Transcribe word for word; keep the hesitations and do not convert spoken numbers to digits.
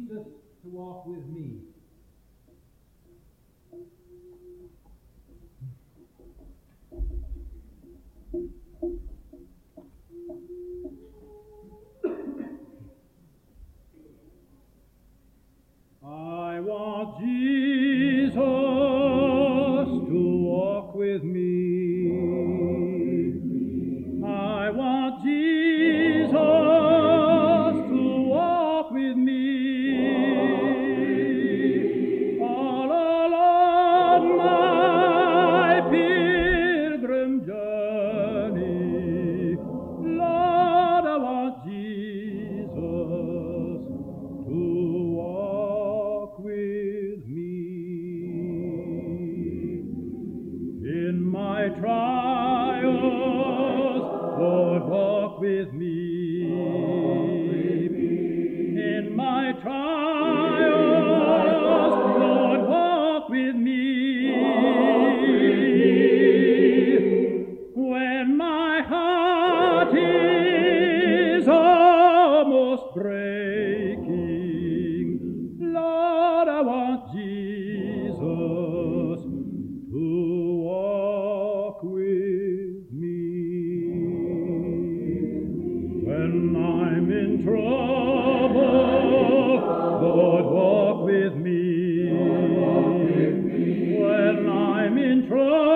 Jesus to walk with me. I want Jesus to walk with me. I want Jesus to walk with me. All along my pilgrim journey, Lord, I want Jesus to walk with me. In my trials, Lord, walk with me. In my trials, Lord, walk with me. When my heart is almost breaking, Lord, I want Jesus to walk with me. When I'm in trouble, Lord, walk with me. When I'm in trouble,